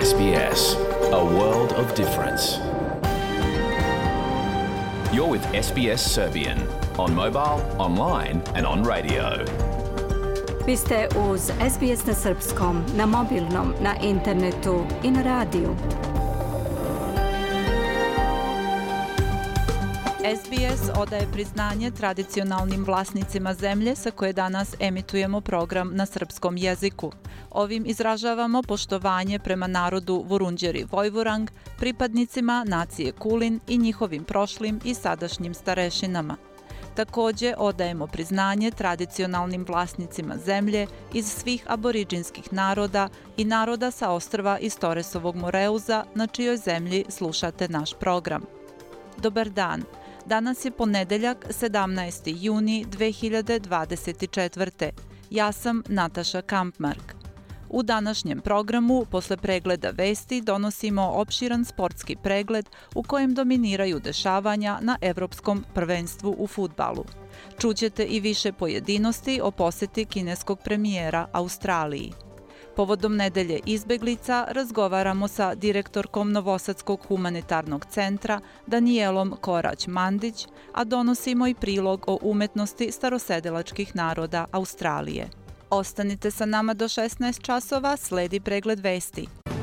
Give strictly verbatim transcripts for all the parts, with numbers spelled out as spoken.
S B S, a world of difference. You're with S B S Serbian on mobile, online and on radio. Vi ste uz S B S na srpskom, na mobilnom, na internetu i na radiju. S B S odaje priznanje tradicionalnim vlasnicima zemlje sa koje danas emitujemo program na srpskom jeziku. Ovim izražavamo poštovanje prema narodu Vurundjeri Vojvorang, pripadnicima nacije Kulin i njihovim prošlim i sadašnjim starešinama. Takođe odajemo priznanje tradicionalnim vlasnicima zemlje iz svih aboriđinskih naroda i naroda sa ostrva iz Toresovog Moreuza, na čijoj zemlji slušate naš program. Dobar dan. Danas je ponedeljak, sedamnaesti juni dve hiljade dvadeset četvrte. Ja sam Nataša Kampmark. U današnjem programu, posle pregleda vesti, donosimo opširan sportski pregled u kojem dominiraju dešavanja na Evropskom prvenstvu u fudbalu. Čućete i više pojedinosti o poseti kineskog premijera Australiji. Povodom nedelje izbeglica razgovaramo sa direktorkom Novosadskog humanitarnog centra Danijelom Korać-Mandić, a donosimo i prilog o umetnosti starosedelačkih naroda Australije. Ostanite sa nama do šesnaest časova, sledi pregled vesti.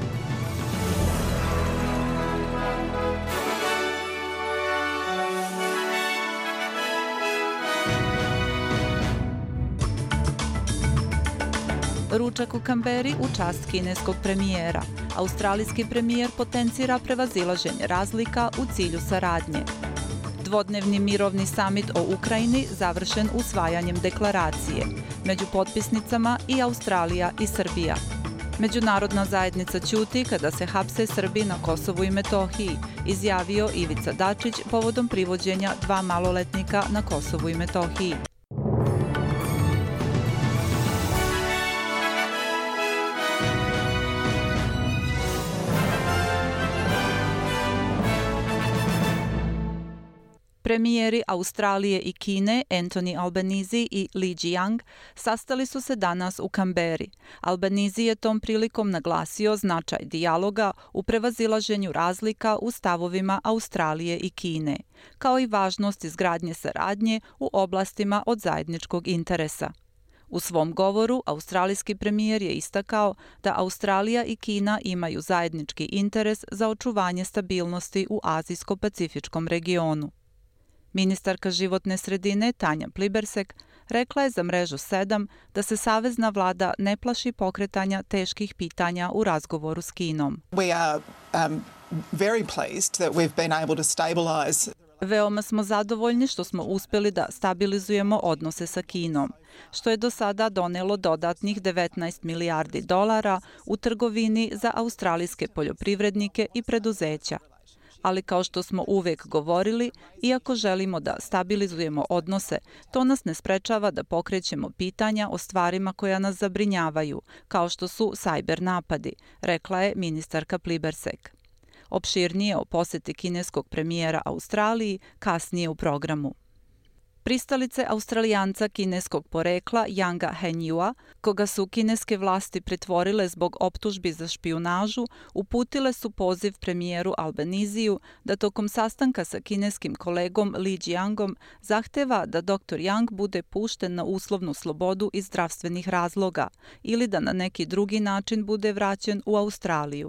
Ručak u Kamberi u čast kineskog premijera. Australijski premijer potencira prevazilaženje razlika u cilju saradnje. Dvodnevni mirovni samit o Ukrajini završen usvajanjem deklaracije. Među potpisnicama i Australija i Srbija. Međunarodna zajednica ćuti kada se hapse Srbi na Kosovu i Metohiji, izjavio Ivica Dačić povodom privođenja dva maloletnika na Kosovu i Metohiji. Premijeri Australije i Kine Anthony Albanese i Li Qiang sastali su se danas u Kamberi. Albanese je tom prilikom naglasio značaj dijaloga u prevazilaženju razlika u stavovima Australije i Kine, kao i važnost izgradnje saradnje u oblastima od zajedničkog interesa. U svom govoru, australijski premijer je istakao da Australija i Kina imaju zajednički interes za očuvanje stabilnosti u Azijsko-pacifičkom regionu. Ministarka životne sredine Tanja Plibersek rekla je za mrežu sedam da se savezna vlada ne plaši pokretanja teških pitanja u razgovoru s Kinom. We are um, very pleased that we've been able to stabilize. Veoma smo zadovoljni što smo uspeli da stabilizujemo odnose sa Kinom, što je do sada donelo dodatnih devetnaest milijardi dolara u trgovini za australijske poljoprivrednike i preduzeća. Ali kao što smo uvek govorili, iako želimo da stabilizujemo odnose, to nas ne sprečava da pokrećemo pitanja o stvarima koja nas zabrinjavaju, kao što su sajber napadi, rekla je ministarka Plibersek. Opširnije o poseti kineskog premijera Australiji kasnije u programu. Pristalice Australijanca kineskog porekla Yanga Hengyua, koga su kineske vlasti pritvorile zbog optužbi za špijunažu, uputile su poziv premijeru Albanesiju da tokom sastanka sa kineskim kolegom Li Qiangom zahteva da doktor Yang bude pušten na uslovnu slobodu iz zdravstvenih razloga ili da na neki drugi način bude vraćen u Australiju.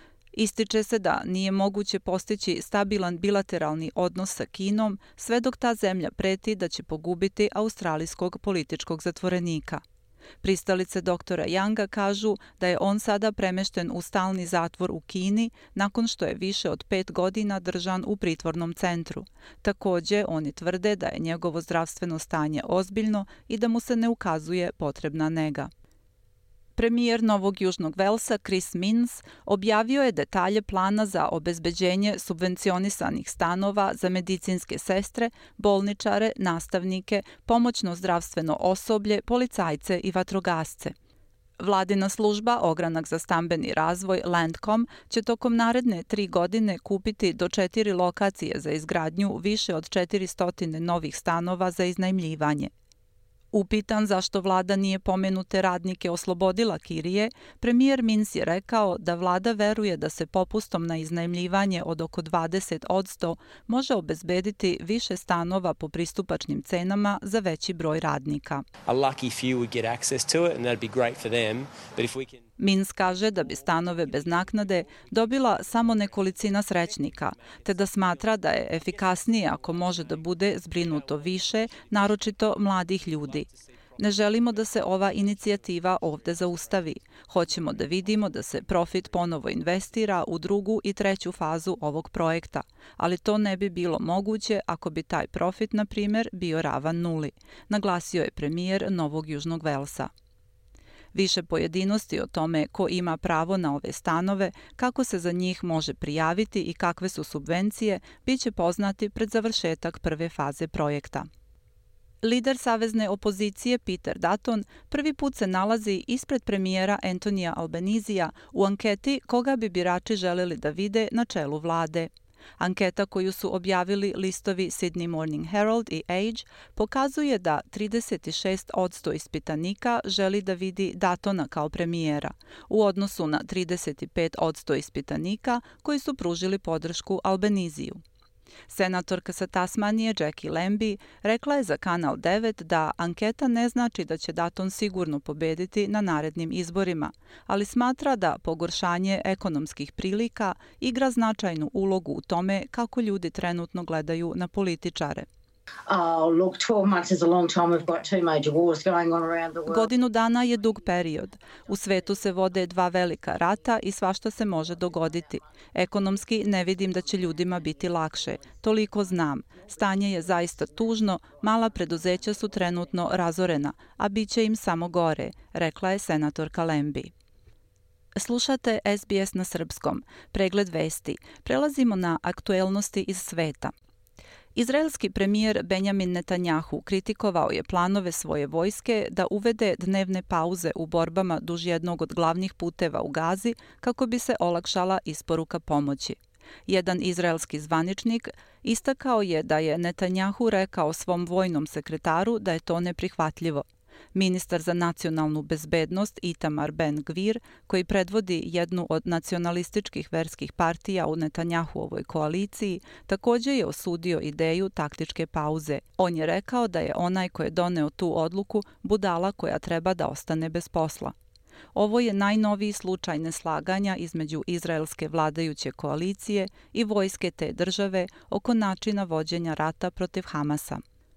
Ističe se da nije moguće postići stabilan bilateralni odnos sa Kinom sve dok ta zemlja preti da će pogubiti australijskog političkog zatvorenika. Pristalice doktora Yanga kažu da je on sada premešten u stalni zatvor u Kini nakon što je više od pet godina držan u pritvornom centru. Takođe, oni tvrde da je njegovo zdravstveno stanje ozbiljno i da mu se ne ukazuje potrebna nega. Premijer Novog Južnog Velsa Chris Minns objavio je detalje plana za obezbeđenje subvencionisanih stanova za medicinske sestre, bolničare, nastavnike, pomoćno zdravstveno osoblje, policajce i vatrogasce. Vladina služba Ogranak za stambeni razvoj Landcom će tokom naredne tri godine kupiti do četiri lokacije za izgradnju više od četiristo novih stanova za iznajmljivanje. Upitan zašto vlada nije pomenute radnike oslobodila kirije, premijer Minc je rekao da vlada veruje da se popustom na iznajmljivanje od oko dvadeset posto može obezbediti više stanova po pristupačnim cenama za veći broj radnika. Minc kaže da bi stanove bez naknade dobila samo nekolicina srećnika, te da smatra da je efikasnije ako može da bude zbrinuto više, naročito mladih ljudi. Ne želimo da se ova inicijativa ovde zaustavi. Hoćemo da vidimo da se profit ponovo investira u drugu i treću fazu ovog projekta, ali to ne bi bilo moguće ako bi taj profit, na primer, bio ravan nuli, naglasio je premijer Novog Južnog Velsa. Više pojedinosti o tome ko ima pravo na ove stanove, kako se za njih može prijaviti i kakve su subvencije, biće poznati pred završetak prve faze projekta. Lider savezne opozicije Peter Dutton prvi put se nalazi ispred premijera Antonija Albanizija u anketi koga bi birači želeli da vide na čelu vlade. Anketa koju su objavili listovi Sydney Morning Herald i Age pokazuje da trideset šest posto ispitanika želi da vidi Duttona kao premijera, u odnosu na trideset pet posto ispitanika koji su pružili podršku Albaniziju. Senatorka sa Tasmanije Jackie Lambie rekla je za Kanal devet da anketa ne znači da će Dutton sigurno pobediti na narednim izborima, ali smatra da pogoršanje ekonomskih prilika igra značajnu ulogu u tome kako ljudi trenutno gledaju na političare. Godinu dana je dug period. U svetu se vode dva velika rata i svašta se može dogoditi. Ekonomski ne vidim da će ljudima biti lakše. Toliko znam. Stanje je zaista tužno, mala preduzeća su trenutno razorena, a bit će im samo gore, rekla je senatorka Lambie. Slušate S B S na srpskom. Pregled vesti. Prelazimo na aktuelnosti iz sveta. Izraelski premijer Benjamin Netanjahu kritikovao je planove svoje vojske da uvede dnevne pauze u borbama duž jednog od glavnih puteva u Gazi kako bi se olakšala isporuka pomoći. Jedan izraelski zvaničnik istakao je da je Netanjahu rekao svom vojnom sekretaru da je to neprihvatljivo. Ministar za nacionalnu bezbednost Itamar Ben-Gvir, koji predvodi jednu od nacionalističkih verskih partija u Netanjahuovoj koaliciji, također je osudio ideju taktičke pauze. On je rekao da je onaj ko je doneo tu odluku budala koja treba da ostane bez posla. Ovo je najnoviji slučaj neslaganja između izraelske vladajuće koalicije i vojske te države oko načina vođenja rata protiv Hamasa.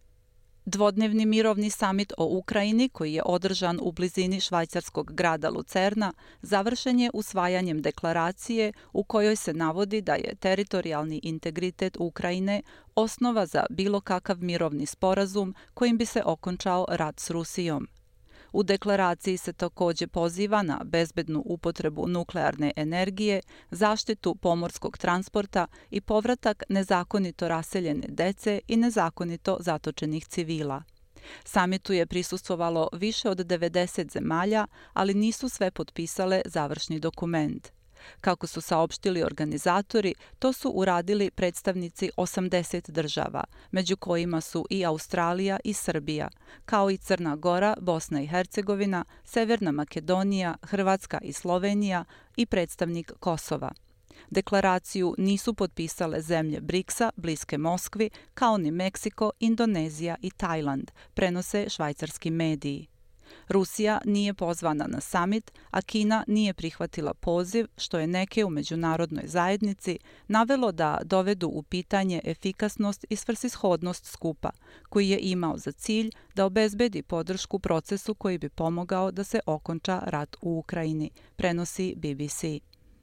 Dvodnevni mirovni samit o Ukrajini, koji je održan u blizini švajcarskog grada Lucerna, završen je usvajanjem deklaracije u kojoj se navodi da je teritorijalni integritet Ukrajine osnova za bilo kakav mirovni sporazum kojim bi se okončao rat s Rusijom. U deklaraciji se također poziva na bezbednu upotrebu nuklearne energije, zaštitu pomorskog transporta i povratak nezakonito raseljene dece i nezakonito zatočenih civila. Samitu je prisustvovalo više od devedeset zemalja, ali nisu sve potpisale završni dokument. Kako su saopštili organizatori, to su uradili predstavnici osamdeset država, među kojima su i Australija i Srbija, kao i Crna Gora, Bosna i Hercegovina, Severna Makedonija, Hrvatska i Slovenija i predstavnik Kosova. Deklaraciju nisu potpisale zemlje briksa, bliske Moskvi, kao ni Meksiko, Indonezija i Tajland, prenose švajcarski mediji. Rusija nije pozvana na samit, a Kina nije prihvatila poziv, što je neke u međunarodnoj zajednici navelo da dovedu u pitanje efikasnost i svrsishodnost skupa, koji je imao za cilj da obezbedi podršku procesu koji bi pomogao da se okonča rat u Ukrajini, prenosi B B C.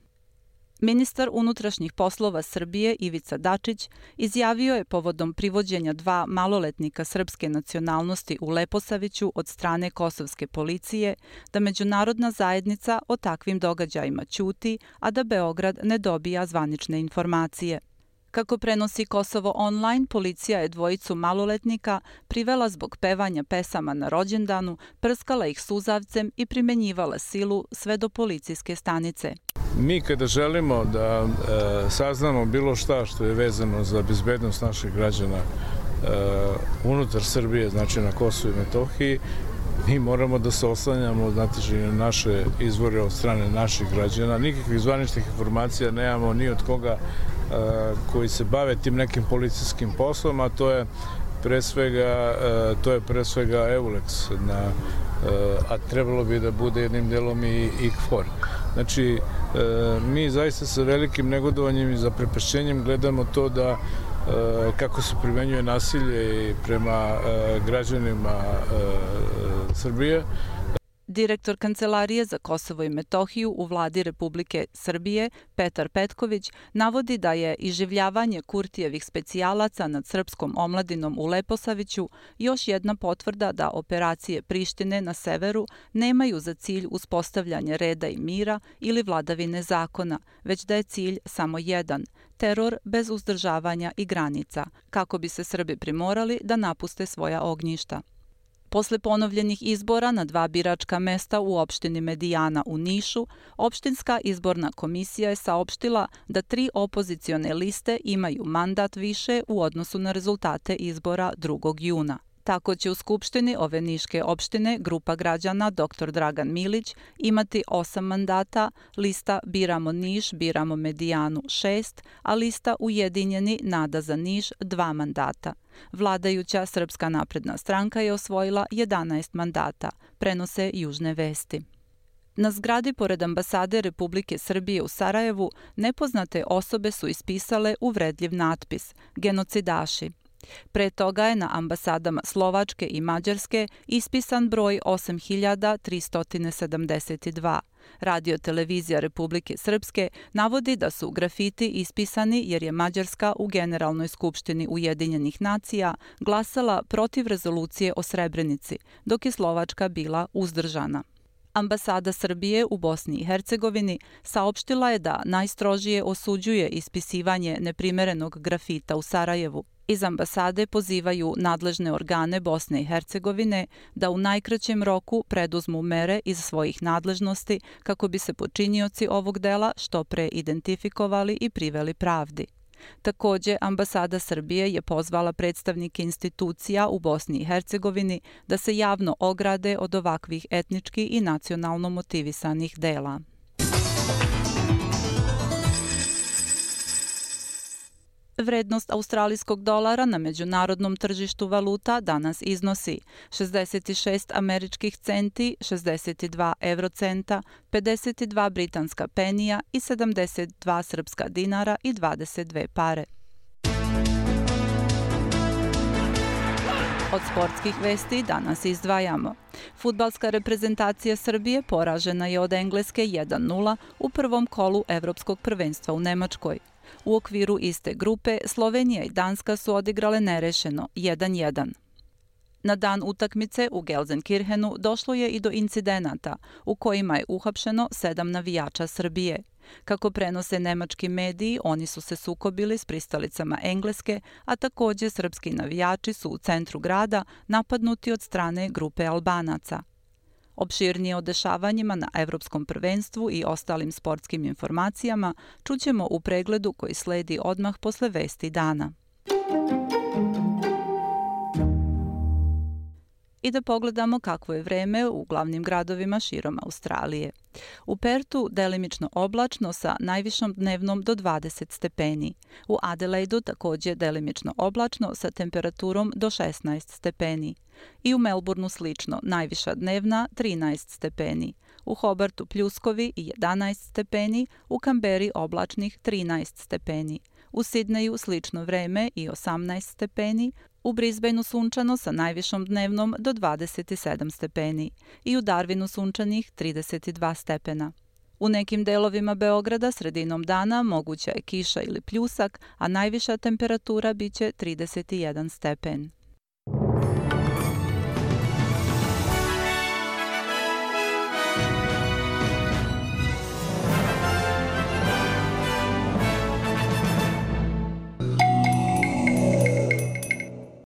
Ministar unutrašnjih poslova Srbije Ivica Dačić izjavio je povodom privođenja dva maloletnika srpske nacionalnosti u Leposaviću od strane kosovske policije da međunarodna zajednica o takvim događajima ćuti, a da Beograd ne dobija zvanične informacije. Kako prenosi Kosovo online, policija je dvojicu maloletnika privela zbog pevanja pesama na rođendanu, prskala ih suzavcem i primenjivala silu sve do policijske stanice. Mi kada želimo da e, saznamo bilo šta što je vezano za bezbednost naših građana unutar Srbije, znači na Kosovu i Metohiji, mi moramo da se oslanjamo, znate, na naše izvore od strane naših građana. Nikakvih zvaničnih informacija nemamo ni od koga koji se bave tim nekim policijskim poslom, a to je pre svega, to je pre svega Eulex, na, a trebalo bi da bude jednim delom i I K F O R. Znači, mi zaista sa velikim negodovanjem i zaprepašćenjem gledamo to da kako se primenjuje nasilje prema građanima Srbije. Direktor Kancelarije za Kosovo i Metohiju u vladi Republike Srbije, Petar Petković, navodi da je iživljavanje Kurtijevih specijalaca nad srpskom omladinom u Leposaviću još jedna potvrda da operacije Prištine na severu nemaju za cilj uspostavljanje reda i mira ili vladavine zakona, već da je cilj samo jedan – teror bez uzdržavanja i granica, kako bi se Srbi primorali da napuste svoja ognjišta. Posle ponovljenih izbora na dva biračka mesta u opštini Medijana u Nišu, opštinska izborna komisija je saopštila da tri opozicione liste imaju mandat više u odnosu na rezultate izbora drugog juna. Tako će u Skupštini ove niške opštine grupa građana doktor Dragan Milić imati osam mandata, lista Biramo Niš, Biramo Medijanu šest, a lista Ujedinjeni Nada za Niš dva mandata. Vladajuća Srpska napredna stranka je osvojila jedanaest mandata, prenose Južne vesti. Na zgradi pored ambasade Republike Srbije u Sarajevu nepoznate osobe su ispisale uvredljiv natpis „Genocidaši“. Pre toga je na ambasadama Slovačke i Mađarske ispisan broj osam hiljada tristo sedamdeset dva. Radio-televizija Republike Srpske navodi da su grafiti ispisani jer je Mađarska u Generalnoj skupštini Ujedinjenih nacija glasala protiv rezolucije o Srebrenici, dok je Slovačka bila uzdržana. Ambasada Srbije u Bosni i Hercegovini saopštila je da najstrožije osuđuje ispisivanje neprimerenog grafita u Sarajevu. Iz ambasade pozivaju nadležne organe Bosne i Hercegovine da u najkraćem roku preduzmu mere iz svojih nadležnosti kako bi se počinioci ovog dela što pre identifikovali i priveli pravdi. Takođe, ambasada Srbije je pozvala predstavnike institucija u Bosni i Hercegovini da se javno ograde od ovakvih etnički i nacionalno motivisanih dela. Vrednost australijskog dolara na međunarodnom tržištu valuta danas iznosi šezdeset šest američkih centi, šezdeset dva evrocenta, pedeset dva britanska penija i sedamdeset dva srpska dinara i dvadeset dve pare. Od sportskih vesti danas izdvajamo. Fudbalska reprezentacija Srbije poražena je od Engleske jedan nula u prvom kolu Evropskog prvenstva u Nemačkoj. U okviru iste grupe Slovenija i Danska su odigrale nerešeno jedan jedan. Na dan utakmice u Gelsenkirchenu došlo je i do incidenata u kojima je uhapšeno sedam navijača Srbije. Kako prenose nemački mediji, oni su se sukobili s pristalicama Engleske, a takođe srpski navijači su u centru grada napadnuti od strane grupe Albanaca. Opširnije o dešavanjima na Evropskom prvenstvu i ostalim sportskim informacijama čućemo u pregledu koji sledi odmah posle vesti dana. I da pogledamo kakvo je vreme u glavnim gradovima širom Australije. U Pertu delimično oblačno sa najvišom dnevnom do dvadeset stepeni. U Adelaidu takođe delimično oblačno sa temperaturom do šesnaest stepeni. I u Melbourneu slično, najviša dnevna trinaest stepeni. U Hobartu pljuskovi i jedanaest stepeni, u Kamberi oblačnih trinaest stepeni. U Sidneju slično vreme i osamnaest stepeni, u Brisbaneu sunčano sa najvišom dnevnom do dvadeset sedam stepeni i u Darwinu sunčanih trideset dva stepena. U nekim delovima Beograda sredinom dana moguća je kiša ili pljusak, a najviša temperatura biće trideset jedan stepen.